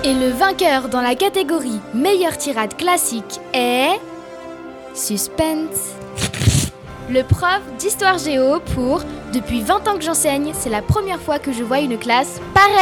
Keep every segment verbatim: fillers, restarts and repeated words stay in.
Et le vainqueur dans la catégorie meilleure tirade classique est... Suspense. Le prof d'histoire géo pour « Depuis vingt ans que j'enseigne, c'est la première fois que je vois une classe pareille ».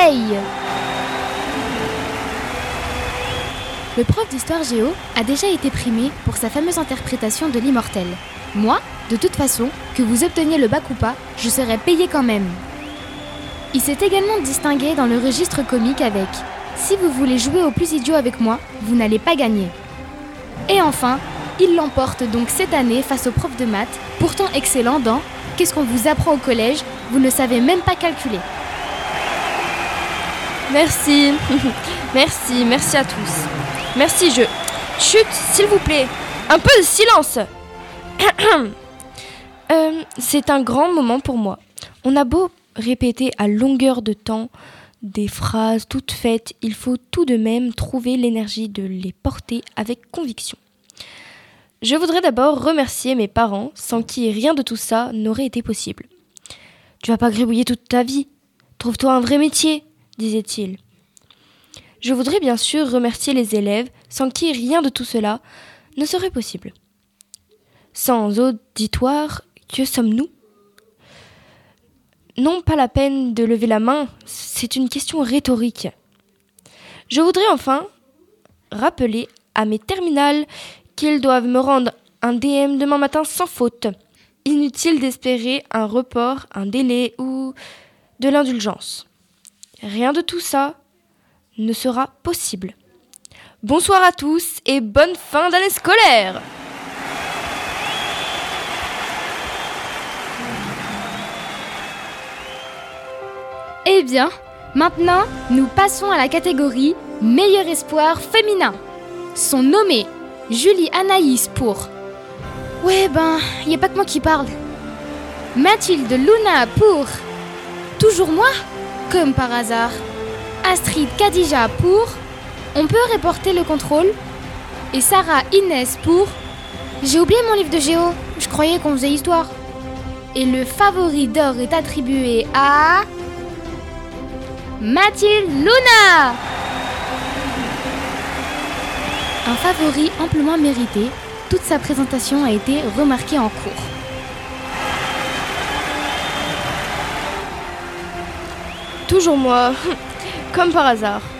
Le prof d'histoire géo a déjà été primé pour sa fameuse interprétation de l'immortel. Moi, de toute façon, que vous obteniez le bac ou pas, je serais payé quand même. Il s'est également distingué dans le registre comique avec « Si vous voulez jouer au plus idiot avec moi, vous n'allez pas gagner ». Et enfin, il l'emporte donc cette année face au prof de maths, pourtant excellent dans « Qu'est-ce qu'on vous apprend au collège, vous ne savez même pas calculer ». Merci, merci, merci à tous. Merci, je... Chut, s'il vous plaît, un peu de silence. euh, C'est un grand moment pour moi. On a beau répéter à longueur de temps des phrases toutes faites, il faut tout de même trouver l'énergie de les porter avec conviction. Je voudrais d'abord remercier mes parents, sans qui rien de tout ça n'aurait été possible. « Tu vas pas gribouiller toute ta vie. Trouve-toi un vrai métier », disait-il. Je voudrais bien sûr remercier les élèves, sans qui rien de tout cela ne serait possible. Sans auditoire, que sommes-nous ? Non, pas la peine de lever la main, c'est une question rhétorique. Je voudrais enfin rappeler à mes terminales qu'ils doivent me rendre un D M demain matin sans faute. Inutile d'espérer un report, un délai ou de l'indulgence. Rien de tout ça ne sera possible. Bonsoir à tous et bonne fin d'année scolaire! Eh bien, maintenant, nous passons à la catégorie meilleur espoir féminin. Sont nommés Julie Anaïs pour « Ouais ben, y a pas que moi qui parle ». Mathilde Luna pour « Toujours moi ?» comme par hasard. Astrid Khadija pour « On peut reporter le contrôle ?» et Sarah Inès pour « J'ai oublié mon livre de géo, je croyais qu'on faisait histoire ». Et le favori d'or est attribué à... Mathilde Luna! Un favori amplement mérité, toute sa présentation a été remarquée en cours. Toujours moi, comme par hasard.